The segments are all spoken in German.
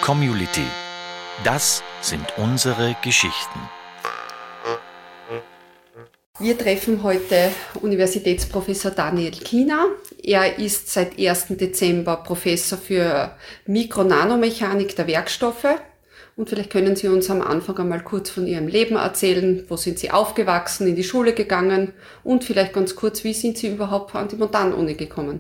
Community. Das sind unsere Geschichten. Wir treffen heute Universitätsprofessor Daniel Kiener. Er ist seit 1. Dezember Professor für Mikro-Nanomechanik der Werkstoffe. Und vielleicht können Sie uns am Anfang einmal kurz von Ihrem Leben erzählen. Wo sind Sie aufgewachsen, in die Schule gegangen? Und vielleicht ganz kurz, wie sind Sie überhaupt an die Montanuni gekommen?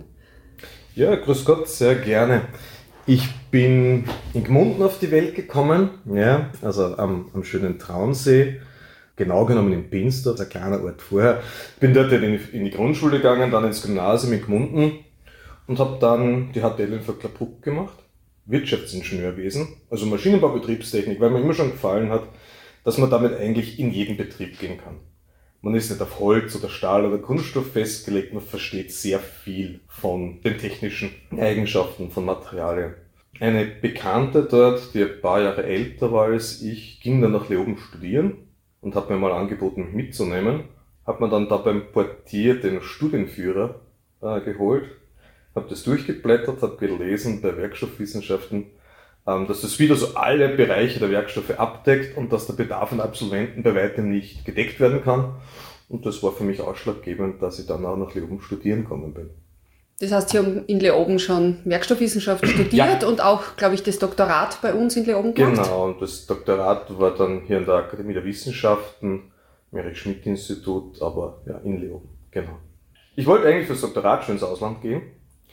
Ja, grüß Gott, sehr gerne. Ich bin in Gmunden auf die Welt gekommen, ja, also am schönen Traunsee. Genau genommen in Binsdorf, ein kleiner Ort vorher. Bin dort in die Grundschule gegangen, dann ins Gymnasium in Gmunden und habe dann die HTL in Vöcklerbruck gemacht. Wirtschaftsingenieurwesen, also Maschinenbau, Betriebstechnik, weil mir immer schon gefallen hat, dass man damit eigentlich in jeden Betrieb gehen kann. Man ist nicht auf Holz oder Stahl oder Kunststoff festgelegt, man versteht sehr viel von den technischen Eigenschaften von Materialien. Eine Bekannte dort, die ein paar Jahre älter war als ich, ging dann nach Leoben studieren und hat mir mal angeboten, mich mitzunehmen. Hat mir dann da beim Portier den Studienführer geholt, habe das durchgeblättert, habe gelesen bei Werkstoffwissenschaften, dass das wieder so alle Bereiche der Werkstoffe abdeckt und dass der Bedarf an Absolventen bei weitem nicht gedeckt werden kann. Und das war für mich ausschlaggebend, dass ich dann auch nach Leoben studieren gekommen bin. Das heißt, Sie haben in Leoben schon Werkstoffwissenschaft studiert und auch, glaube ich, das Doktorat bei uns in Leoben gemacht? Genau, und das Doktorat war dann hier in der Akademie der Wissenschaften, am Erich-Schmidt-Institut, aber ja, in Leoben, genau. Ich wollte eigentlich fürs Doktorat schon ins Ausland gehen,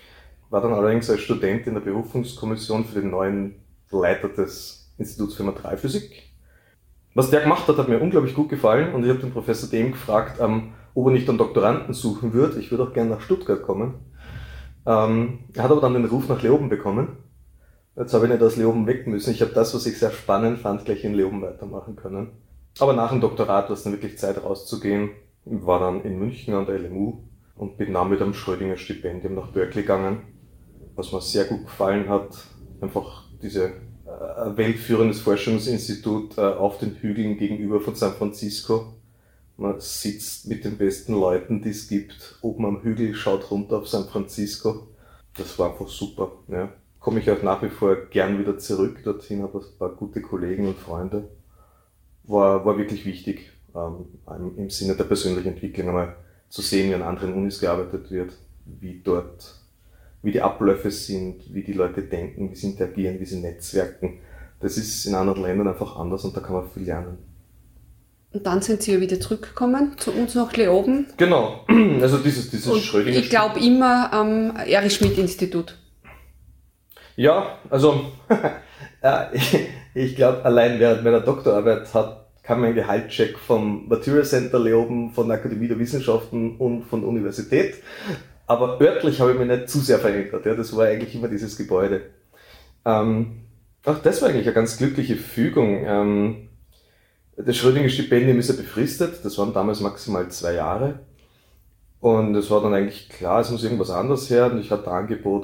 war dann allerdings als Student in der Berufungskommission für den neuen Leiter des Instituts für Materialphysik. Was der gemacht hat, hat mir unglaublich gut gefallen und ich habe den Professor Dehm gefragt, ob er nicht einen Doktoranden suchen würde. Ich würde auch gerne nach Stuttgart kommen. Er hat aber dann den Ruf nach Leoben bekommen. Jetzt habe ich nicht aus Leoben weg müssen. Ich habe das, was ich sehr spannend fand, gleich in Leoben weitermachen können. Aber nach dem Doktorat war es dann wirklich Zeit rauszugehen. Ich war dann in München an der LMU und bin dann mit einem Schrödinger-Stipendium nach Berkeley gegangen. Was mir sehr gut gefallen hat, einfach diese weltführendes Forschungsinstitut auf den Hügeln gegenüber von San Francisco. Man sitzt mit den besten Leuten, die es gibt, oben am Hügel, schaut runter auf San Francisco. Das war einfach super. Ja. Komme ich auch nach wie vor gern wieder zurück dorthin, habe ein paar gute Kollegen und Freunde. War wirklich wichtig, im Sinne der persönlichen Entwicklung einmal zu sehen, wie an anderen Unis gearbeitet wird, wie die Abläufe sind, wie die Leute denken, wie sie interagieren, wie sie netzwerken. Das ist in anderen Ländern einfach anders und da kann man viel lernen. Und dann sind Sie ja wieder zurückgekommen zu uns nach Leoben. Genau, also dieses Schrödinger. Ich glaube immer am Erich-Schmidt-Institut. Ja, also ich glaube, allein während meiner Doktorarbeit kam mein Gehaltscheck vom Material Center Leoben, von der Akademie der Wissenschaften und von der Universität. Aber örtlich habe ich mich nicht zu sehr verändert. Ja, das war eigentlich immer dieses Gebäude. Auch das war eigentlich eine ganz glückliche Fügung. Das Schrödinger-Stipendium ist ja befristet. Das waren damals maximal 2 Jahre. Und es war dann eigentlich klar, es muss irgendwas anderes her. Und ich hatte ein Angebot,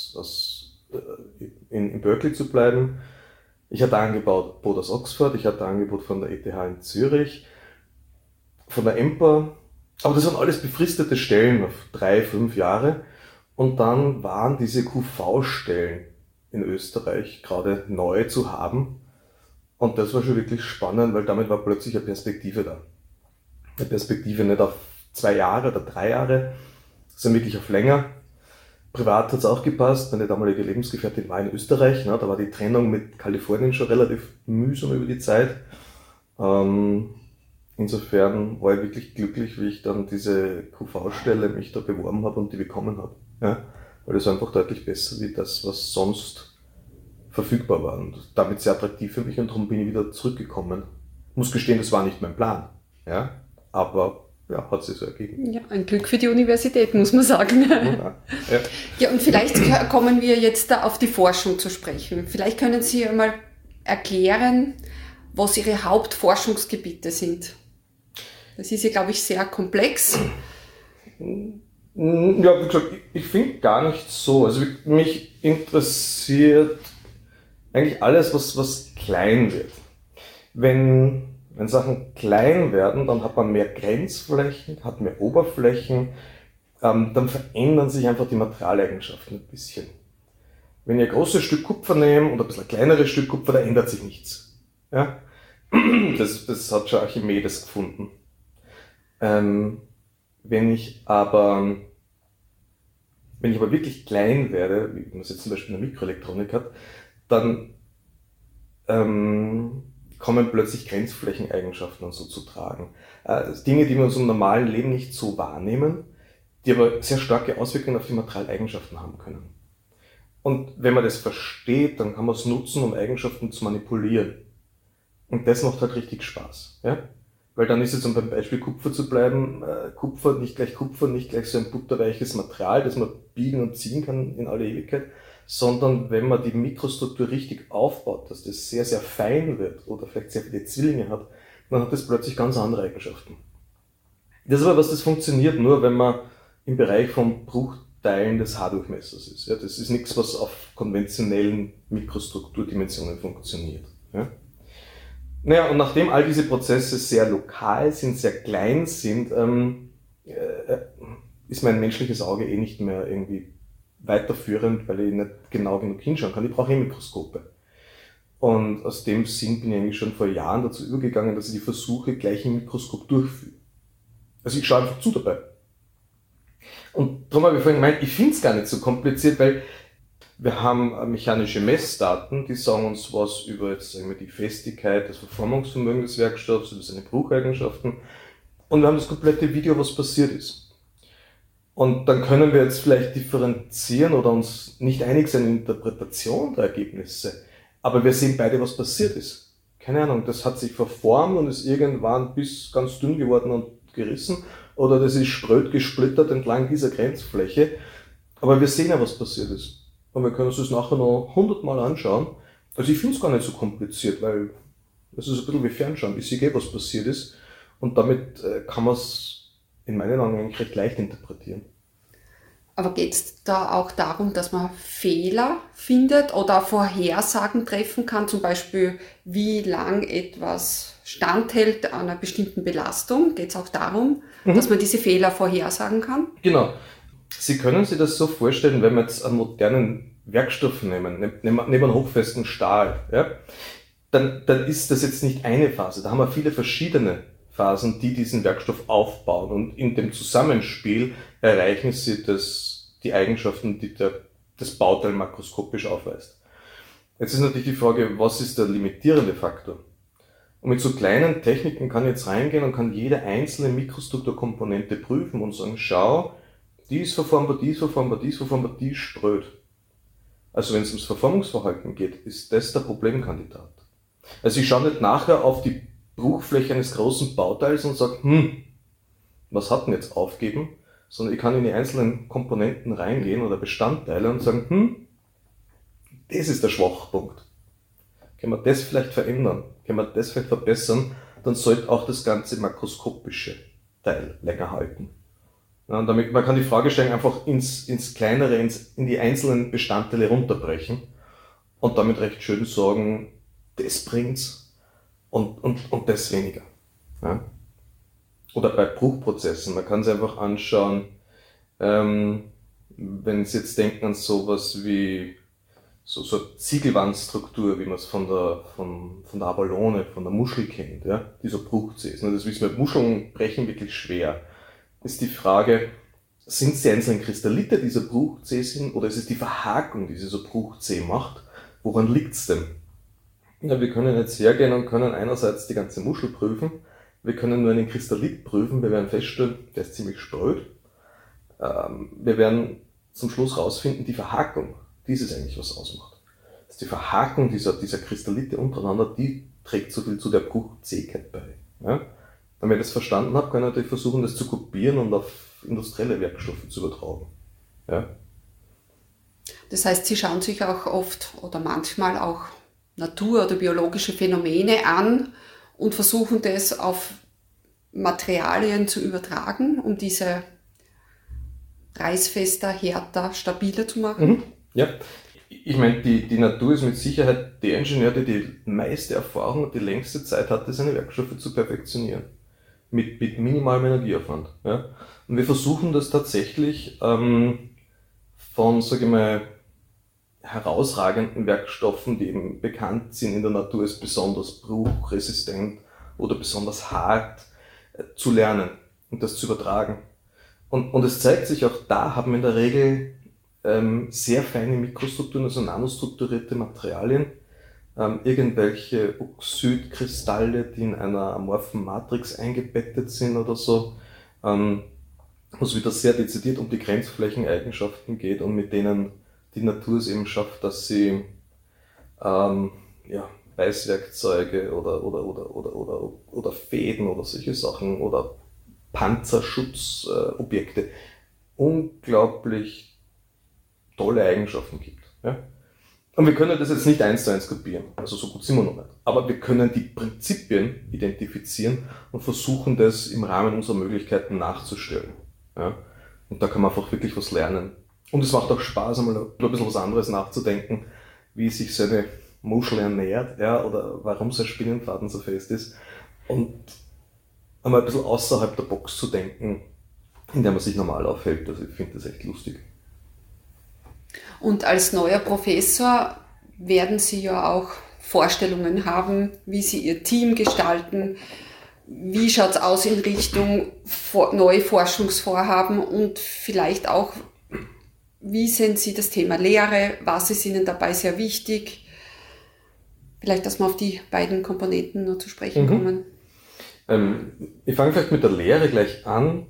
in Berkeley zu bleiben. Ich hatte ein Angebot aus Oxford. Ich hatte ein Angebot von der ETH in Zürich, von der EMPA. Aber das waren alles befristete Stellen auf 3-5 Jahre. Und dann waren diese QV-Stellen in Österreich gerade neu zu haben. Und das war schon wirklich spannend, weil damit war plötzlich eine Perspektive da. Eine Perspektive nicht auf 2 Jahre oder 3 Jahre, sondern wirklich auf länger. Privat hat es auch gepasst. Meine damalige Lebensgefährtin war in Österreich. Da war die Trennung mit Kalifornien schon relativ mühsam über die Zeit. Insofern war ich wirklich glücklich, wie ich dann diese QV-Stelle mich da beworben habe und die bekommen habe. Ja? Weil das war einfach deutlich besser wie das, was sonst verfügbar war. Und damit sehr attraktiv für mich und darum bin ich wieder zurückgekommen. Ich muss gestehen, das war nicht mein Plan. Ja? Aber ja, hat sich so ergeben. Ja, ein Glück für die Universität, muss man sagen. Ja, und vielleicht kommen wir jetzt da auf die Forschung zu sprechen. Vielleicht können Sie einmal erklären, was Ihre Hauptforschungsgebiete sind. Das ist ja, glaube ich, sehr komplex. Ja, wie gesagt, ich finde gar nicht so. Also mich interessiert eigentlich alles, was klein wird. Wenn Sachen klein werden, dann hat man mehr Grenzflächen, hat mehr Oberflächen, dann verändern sich einfach die Materialeigenschaften ein bisschen. Wenn ich ein großes Stück Kupfer nehme und ein bisschen ein kleineres Stück Kupfer, da ändert sich nichts. Ja? Das hat schon Archimedes gefunden. Wenn ich aber wirklich klein werde, wie man es jetzt zum Beispiel in der Mikroelektronik hat, dann kommen plötzlich Grenzflächeneigenschaften und so zu tragen. Dinge, die wir in unserem normalen Leben nicht so wahrnehmen, die aber sehr starke Auswirkungen auf die Materialeigenschaften haben können. Und wenn man das versteht, dann kann man es nutzen, um Eigenschaften zu manipulieren. Und das macht halt richtig Spaß. Ja? Weil dann ist jetzt, um beim Beispiel Kupfer zu bleiben, Kupfer, nicht gleich so ein butterweiches Material, das man biegen und ziehen kann in alle Ewigkeit, sondern wenn man die Mikrostruktur richtig aufbaut, dass das sehr, sehr fein wird oder vielleicht sehr viele Zwillinge hat, dann hat das plötzlich ganz andere Eigenschaften. Das ist aber was, das funktioniert nur, wenn man im Bereich von Bruchteilen des Haardurchmessers ist. Ja, das ist nichts, was auf konventionellen Mikrostrukturdimensionen funktioniert. Ja. Naja, und nachdem all diese Prozesse sehr lokal sind, sehr klein sind, ist mein menschliches Auge nicht mehr irgendwie weiterführend, weil ich nicht genau genug hinschauen kann. Ich brauche Mikroskope. Und aus dem Sinn bin ich eigentlich schon vor Jahren dazu übergegangen, dass ich die Versuche gleich im Mikroskop durchführe. Also ich schaue einfach zu dabei. Und darum habe ich vorhin gemeint, ich finde es gar nicht so kompliziert, weil wir haben mechanische Messdaten, die sagen uns was über jetzt, sagen wir, die Festigkeit, das Verformungsvermögen des Werkstoffs, über seine Brucheigenschaften. Und wir haben das komplette Video, was passiert ist. Und dann können wir jetzt vielleicht differenzieren oder uns nicht einig sein in Interpretation der Ergebnisse. Aber wir sehen beide, was passiert ist. Keine Ahnung, das hat sich verformt und ist irgendwann bis ganz dünn geworden und gerissen. Oder das ist spröd gesplittert entlang dieser Grenzfläche. Aber wir sehen ja, was passiert ist. Und wir können uns das nachher noch 100-mal anschauen. Also ich finde es gar nicht so kompliziert, weil es ist ein bisschen wie Fernschauen. Ich sehe, was passiert ist. Und damit kann man es in meinen Augen eigentlich recht leicht interpretieren. Aber geht es da auch darum, dass man Fehler findet oder Vorhersagen treffen kann, zum Beispiel wie lang etwas standhält an einer bestimmten Belastung? Geht es auch darum, dass man diese Fehler vorhersagen kann? Genau. Sie können sich das so vorstellen, wenn wir jetzt einen modernen Werkstoff nehmen einen hochfesten Stahl, ja, dann ist das jetzt nicht eine Phase, da haben wir viele verschiedene Phasen, die diesen Werkstoff aufbauen, und in dem Zusammenspiel erreichen sie die Eigenschaften, die das Bauteil makroskopisch aufweist. Jetzt ist natürlich die Frage, was ist der limitierende Faktor? Und mit so kleinen Techniken kann ich jetzt reingehen und kann jede einzelne Mikrostrukturkomponente prüfen und sagen, schau, die ist verformbar, die ist verformbar, die ist verformbar, die ist spröd. Also wenn es ums Verformungsverhalten geht, ist das der Problemkandidat. Also ich schaue nicht nachher auf die Bruchfläche eines großen Bauteils und sage, was hat denn jetzt aufgeben? Sondern ich kann in die einzelnen Komponenten reingehen oder Bestandteile und sagen, das ist der Schwachpunkt. Können wir das vielleicht verändern? Können wir das vielleicht verbessern? Dann sollte auch das ganze makroskopische Teil länger halten. Ja, und damit, man kann die Fragestellung einfach ins Kleinere, in die einzelnen Bestandteile runterbrechen und damit recht schön sagen, das bringt's und das weniger. Ja? Oder bei Bruchprozessen, man kann sich einfach anschauen, wenn Sie jetzt denken an sowas wie so Ziegelwandstruktur, wie man es von der Abalone, von der Muschel kennt, ja? Dieser Bruchzeh. Das wissen wir, Muscheln brechen wirklich schwer. Ist die Frage, sind es die einzelnen Kristallite, die dieser Bruchzeh sind, oder ist es die Verhakung, die dieser Bruchzeh macht? Woran liegt's denn? Ja, wir können jetzt hergehen und können einerseits die ganze Muschel prüfen, wir können nur einen Kristallit prüfen, wir werden feststellen, der ist ziemlich spröd. Wir werden zum Schluss rausfinden, die Verhakung, die ist es eigentlich, was ausmacht. Das ist die Verhakung dieser Kristallite untereinander, die trägt so viel zu der Bruchzähigkeit bei. Ja? Wenn ich das verstanden habe, kann ich natürlich versuchen, das zu kopieren und auf industrielle Werkstoffe zu übertragen. Ja? Das heißt, Sie schauen sich auch oft oder manchmal auch Natur- oder biologische Phänomene an und versuchen das auf Materialien zu übertragen, um diese reißfester, härter, stabiler zu machen. Ja, ich meine, die Natur ist mit Sicherheit der Ingenieur, der die meiste Erfahrung und die längste Zeit hatte, seine Werkstoffe zu perfektionieren. Mit minimalem Energieaufwand. Ja? Und wir versuchen das tatsächlich von, sage ich mal, herausragenden Werkstoffen, die eben bekannt sind in der Natur als besonders bruchresistent oder besonders hart, zu lernen und das zu übertragen. Und es zeigt sich auch, da haben wir in der Regel sehr feine Mikrostrukturen, also nanostrukturierte Materialien, irgendwelche Oxidkristalle, die in einer amorphen Matrix eingebettet sind oder so, wo es wieder sehr dezidiert um die Grenzflächeneigenschaften geht und mit denen die Natur es eben schafft, dass sie Beißwerkzeuge oder Fäden oder solche Sachen oder Panzerschutzobjekte unglaublich tolle Eigenschaften gibt. Ja? Und wir können das jetzt nicht 1:1 kopieren, also so gut sind wir noch nicht. Aber wir können die Prinzipien identifizieren und versuchen, das im Rahmen unserer Möglichkeiten nachzustellen. Ja? Und da kann man einfach wirklich was lernen. Und es macht auch Spaß, einmal ein bisschen was anderes nachzudenken, wie sich so eine Muschel ernährt, ja, oder warum so ein Spinnenfaden so fest ist. Und einmal ein bisschen außerhalb der Box zu denken, in der man sich normal aufhält. Also ich finde das echt lustig. Und als neuer Professor werden Sie ja auch Vorstellungen haben, wie Sie Ihr Team gestalten. Wie schaut es aus in Richtung neue Forschungsvorhaben und vielleicht auch, wie sehen Sie das Thema Lehre? Was ist Ihnen dabei sehr wichtig? Vielleicht, dass wir auf die beiden Komponenten noch zu sprechen kommen. Ich fange vielleicht mit der Lehre gleich an.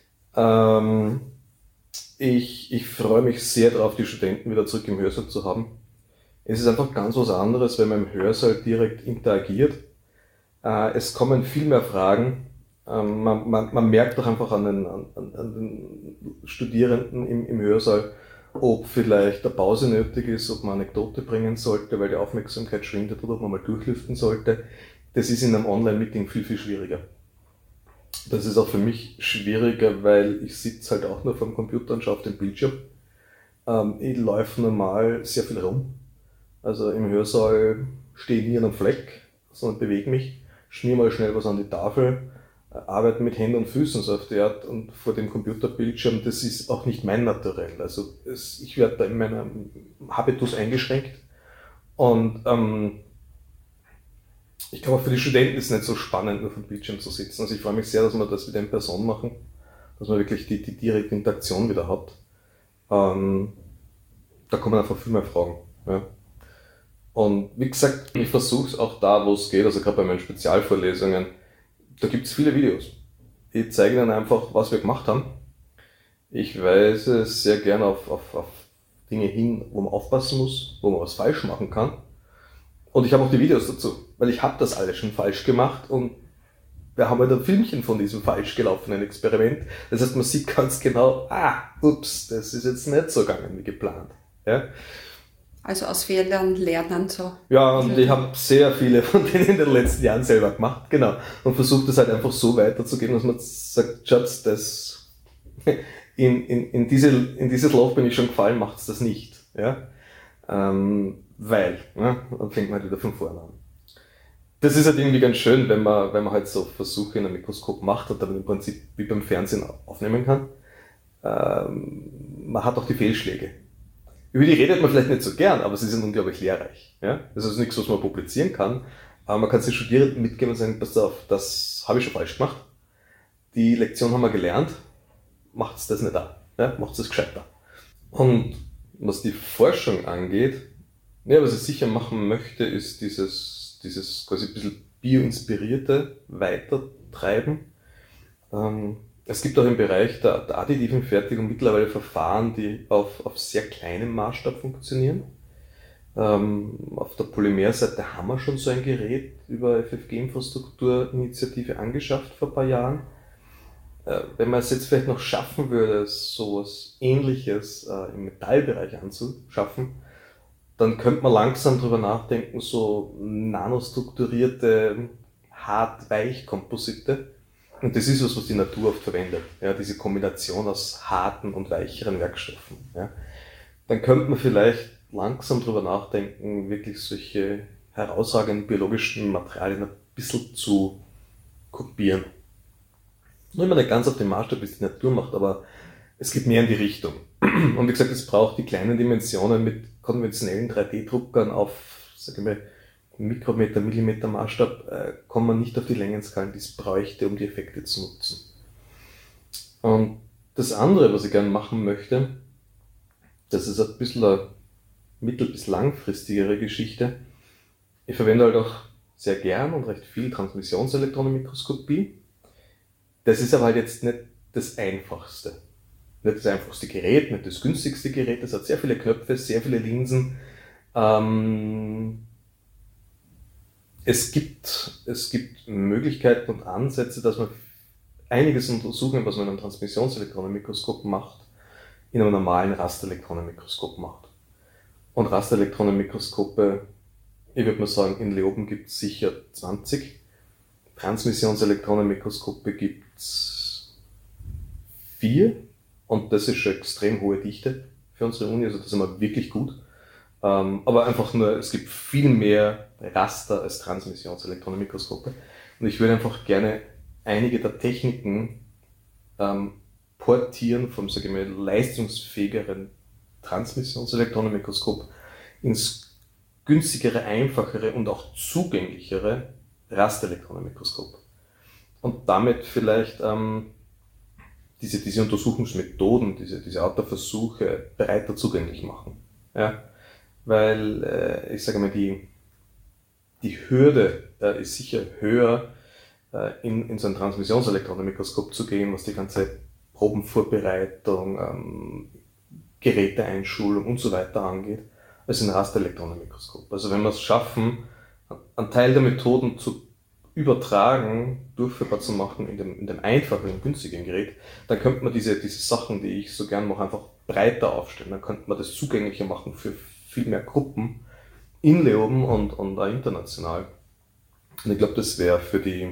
Ich freue mich sehr darauf, die Studenten wieder zurück im Hörsaal zu haben. Es ist einfach ganz was anderes, wenn man im Hörsaal direkt interagiert. Es kommen viel mehr Fragen. Man merkt doch einfach an den Studierenden im Hörsaal, ob vielleicht eine Pause nötig ist, ob man eine Anekdote bringen sollte, weil die Aufmerksamkeit schwindet, oder ob man mal durchlüften sollte. Das ist in einem Online-Meeting viel, viel schwieriger. Das ist auch für mich schwieriger, weil ich sitze halt auch nur vor dem Computer und schaue auf den Bildschirm. Ich laufe normal sehr viel rum. Also im Hörsaal stehe ich nie an einem Fleck, sondern bewege mich, schmier mal schnell was an die Tafel, arbeite mit Händen und Füßen so auf die Art und vor dem Computerbildschirm, das ist auch nicht mein Naturell. Also ich werde da in meinem Habitus eingeschränkt und ich glaube, auch für die Studenten ist es nicht so spannend, nur vom Bildschirm zu sitzen. Also ich freue mich sehr, dass wir das wieder in Person machen, dass man wirklich die direkte Interaktion wieder hat. Da kommen einfach viel mehr Fragen. Ja. Und wie gesagt, ich versuche es auch da, wo es geht, also gerade bei meinen Spezialvorlesungen, da gibt es viele Videos. Ich zeige ihnen einfach, was wir gemacht haben. Ich weise sehr gerne auf Dinge hin, wo man aufpassen muss, wo man was falsch machen kann. Und ich habe auch die Videos dazu, weil ich habe das alles schon falsch gemacht und wir haben halt ein Filmchen von diesem falsch gelaufenen Experiment. Das heißt, man sieht ganz genau, ups, das ist jetzt nicht so gegangen wie geplant. Ja? Also aus Fehlern lernen so. Ja, und ich habe sehr viele von denen in den letzten Jahren selber gemacht, genau. Und versucht das halt einfach so weiterzugeben, dass man sagt, Schatz, das in dieses Loch bin ich schon gefallen, macht's das nicht. Ja? Weil, dann fängt man halt wieder von vorne an. Das ist halt irgendwie ganz schön, wenn man halt so Versuche in einem Mikroskop macht und dann im Prinzip wie beim Fernsehen aufnehmen kann. Man hat auch die Fehlschläge. Über die redet man vielleicht nicht so gern, aber sie sind unglaublich lehrreich. Ja? Das ist nichts, was man publizieren kann, aber man kann es den Studierenden mitgeben und sagen, pass auf, das habe ich schon falsch gemacht. Die Lektion haben wir gelernt, macht's das nicht da. Ja? Macht's das gescheiter. Und was die Forschung angeht, was ich sicher machen möchte, ist dieses quasi ein bisschen bioinspirierte Weitertreiben. Es gibt auch im Bereich der additiven Fertigung mittlerweile Verfahren, die auf sehr kleinem Maßstab funktionieren. Auf der Polymerseite haben wir schon so ein Gerät über FFG-Infrastruktur-Initiative angeschafft vor ein paar Jahren. Wenn man es jetzt vielleicht noch schaffen würde, so etwas Ähnliches im Metallbereich anzuschaffen, dann könnte man langsam drüber nachdenken, so nanostrukturierte Hart-Weich-Komposite. Und das ist was die Natur oft verwendet. Ja, diese Kombination aus harten und weicheren Werkstoffen. Ja. Dann könnte man vielleicht langsam drüber nachdenken, wirklich solche herausragenden biologischen Materialien ein bisschen zu kopieren. Nur immer nicht ganz auf den Maßstab, wie es die Natur macht, aber es geht mehr in die Richtung. Und wie gesagt, es braucht die kleinen Dimensionen mit konventionellen 3D-Druckern auf, sage ich mal, Mikrometer, Millimeter Maßstab kommt man nicht auf die Längenskalen, die es bräuchte, um die Effekte zu nutzen. Und das andere, was ich gerne machen möchte, das ist ein bisschen eine mittel- bis langfristigere Geschichte. Ich verwende halt auch sehr gern und recht viel Transmissionselektronenmikroskopie. Das ist aber halt jetzt nicht das Einfachste. Nicht das einfachste Gerät, nicht das günstigste Gerät. Es hat sehr viele Knöpfe, sehr viele Linsen. Es gibt Möglichkeiten und Ansätze, dass man einiges untersuchen, was man in einem Transmissionselektronenmikroskop macht, in einem normalen Rasterelektronenmikroskop macht. Und Rasterelektronenmikroskope, ich würde mal sagen, in Leoben gibt es sicher 20. Transmissionselektronenmikroskope gibt es 4. Und das ist schon extrem hohe Dichte für unsere Uni, also das ist immer wirklich gut. Aber einfach nur, es gibt viel mehr Raster als Transmissionselektronenmikroskope. Und ich würde einfach gerne einige der Techniken portieren vom, sage ich mal, leistungsfähigeren Transmissionselektronenmikroskop ins günstigere, einfachere und auch zugänglichere Rasterelektronenmikroskop. Und damit vielleicht diese Untersuchungsmethoden, diese Art der Versuche breiter zugänglich machen. Ja? Weil, ich sage mal, die Hürde ist sicher höher, in so ein Transmissionselektronenmikroskop zu gehen, was die ganze Probenvorbereitung, Geräteeinschulung und so weiter angeht, als in ein Rasterelektronenmikroskop. Also wenn wir es schaffen, einen Teil der Methoden zu übertragen, durchführbar zu machen in dem einfachen und günstigen Gerät, dann könnte man diese Sachen, die ich so gern mache, einfach breiter aufstellen. Dann könnte man das zugänglicher machen für viel mehr Gruppen in Leoben und auch international. Und ich glaube, das wäre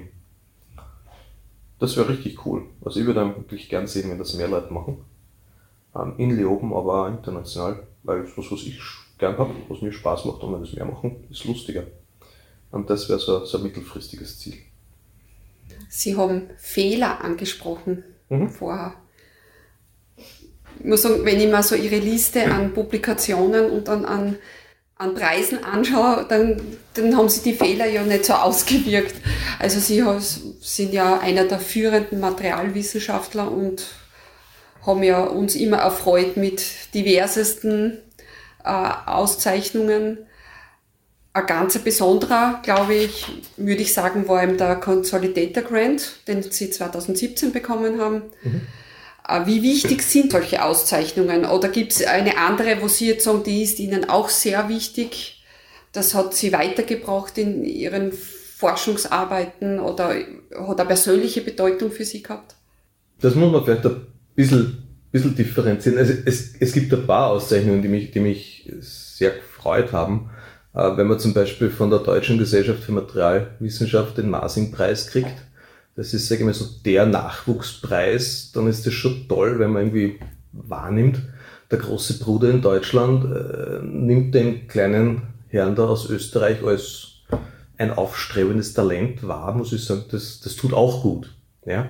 richtig cool. Also ich würde wirklich gern sehen, wenn das mehr Leute machen. In Leoben, aber auch international, weil das was ich gern habe, was mir Spaß macht, und wenn das mehr machen, ist lustiger. Und das wäre so ein mittelfristiges Ziel. Sie haben Fehler angesprochen vorher. Ich muss sagen, wenn ich mir so Ihre Liste an Publikationen und dann an Preisen anschaue, dann haben Sie die Fehler ja nicht so ausgewirkt. Also Sie sind ja einer der führenden Materialwissenschaftler und haben ja uns immer erfreut mit diversesten Auszeichnungen. Ein ganz besonderer, glaube ich, würde ich sagen, war eben der Consolidator Grant, den Sie 2017 bekommen haben. Wie wichtig sind solche Auszeichnungen? Oder gibt es eine andere, wo Sie jetzt sagen, die ist Ihnen auch sehr wichtig? Das hat Sie weitergebracht in Ihren Forschungsarbeiten oder hat eine persönliche Bedeutung für Sie gehabt? Das muss man vielleicht ein bisschen differenzieren. Also es gibt ein paar Auszeichnungen, die mich sehr gefreut haben. Wenn man zum Beispiel von der Deutschen Gesellschaft für Materialwissenschaft den Masing-Preis kriegt, das ist, sage ich mal, so der Nachwuchspreis, dann ist das schon toll, wenn man irgendwie wahrnimmt, der große Bruder in Deutschland nimmt den kleinen Herrn da aus Österreich als ein aufstrebendes Talent wahr, muss ich sagen, das tut auch gut. Ja?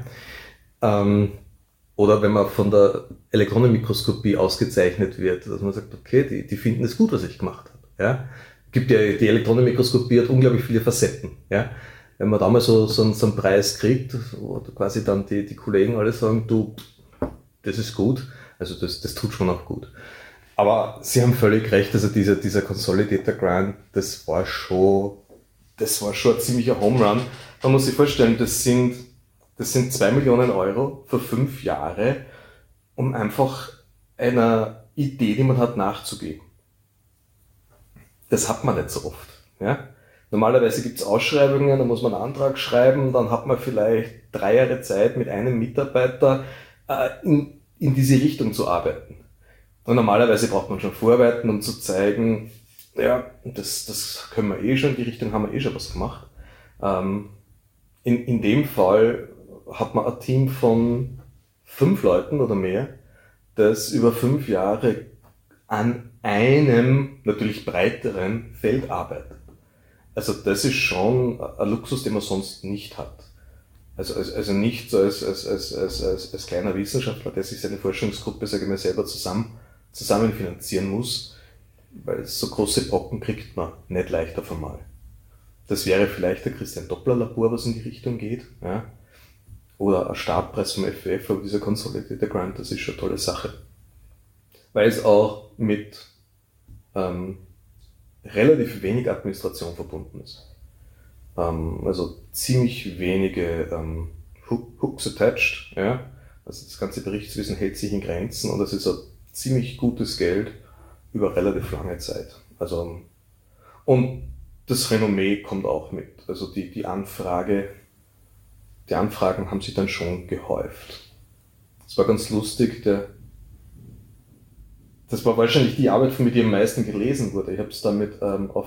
Oder wenn man von der Elektronenmikroskopie ausgezeichnet wird, dass man sagt, okay, die finden es gut, was ich gemacht habe. Ja? Die Elektronenmikroskopie hat unglaublich viele Facetten. Ja? Wenn man da mal so einen Preis kriegt, wo quasi dann die Kollegen alle sagen, du, das ist gut, also das tut schon auch gut. Aber Sie haben völlig recht, also dieser Consolidator Grant, das war schon ein ziemlicher Home Run. Man muss sich vorstellen, das sind 2 Millionen Euro für 5 Jahre, um einfach einer Idee, die man hat, nachzugehen. Das hat man nicht so oft. Ja? Normalerweise gibt es Ausschreibungen, da muss man einen Antrag schreiben, dann hat man vielleicht 3 Jahre Zeit, mit einem Mitarbeiter in diese Richtung zu arbeiten. Und normalerweise braucht man schon Vorarbeiten, um zu zeigen, ja, das können wir eh schon, in die Richtung haben wir eh schon was gemacht. In dem Fall hat man ein Team von 5 Leuten oder mehr, das über 5 Jahre an einem natürlich breiteren Feld arbeitet. Also das ist schon ein Luxus, den man sonst nicht hat. Also nicht so als kleiner Wissenschaftler, der sich seine Forschungsgruppe, sage ich mal, selber zusammen finanzieren muss. weil so große Brocken kriegt man nicht leicht auf einmal. Das wäre vielleicht der Christian-Doppler-Labor, was in die Richtung geht. Ja? Oder ein Startpreis vom FWF, aber dieser Consolidated Grant, das ist schon eine tolle Sache. Weil es auch mit relativ wenig Administration verbunden ist. Also ziemlich wenige Hooks attached. Ja? Also das ganze Berichtswesen hält sich in Grenzen und das ist ein ziemlich gutes Geld über relativ lange Zeit. Also, und das Renommee kommt auch mit. Also die Anfragen haben sich dann schon gehäuft. Das war ganz lustig, das war wahrscheinlich die Arbeit, von mir die am meisten gelesen wurde. Ich habe es damit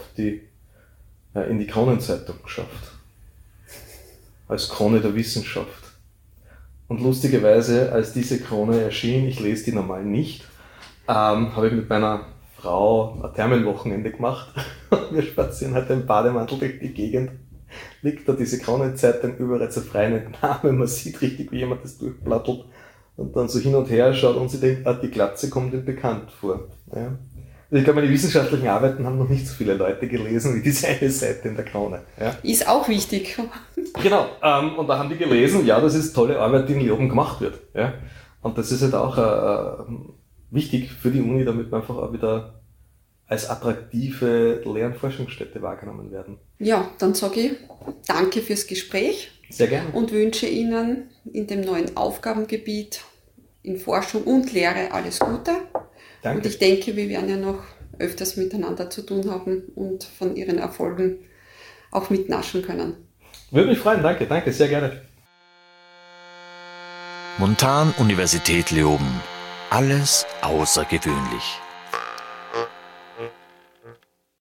in die Kronenzeitung geschafft. Als Krone der Wissenschaft. Und lustigerweise, als diese Krone erschien, ich lese die normal nicht, habe ich mit meiner Frau ein Thermenwochenende gemacht. Wir spazieren halt im Bademantel durch die Gegend. Liegt da diese Kronenzeitung überall zerfreien Entnahme. Man sieht richtig, wie jemand das durchplattelt und dann so hin und her schaut und sich denkt, die Glatze kommt ihm bekannt vor. Ja. Also ich glaube, meine wissenschaftlichen Arbeiten haben noch nicht so viele Leute gelesen wie diese eine Seite in der Krone. Ja. Ist auch wichtig. Genau, und da haben die gelesen, ja, das ist tolle Arbeit, die in Leoben gemacht wird. Ja. Und das ist halt auch wichtig für die Uni, damit wir einfach auch wieder als attraktive Lehr- und Forschungsstätte wahrgenommen werden. Ja, dann sage ich danke fürs Gespräch. Sehr gerne. Und wünsche Ihnen in dem neuen Aufgabengebiet in Forschung und Lehre alles Gute. Danke. Und ich denke, wir werden ja noch öfters miteinander zu tun haben und von Ihren Erfolgen auch mitnaschen können. Würde mich freuen, danke, sehr gerne. Montan-Universität Leoben. Alles außergewöhnlich.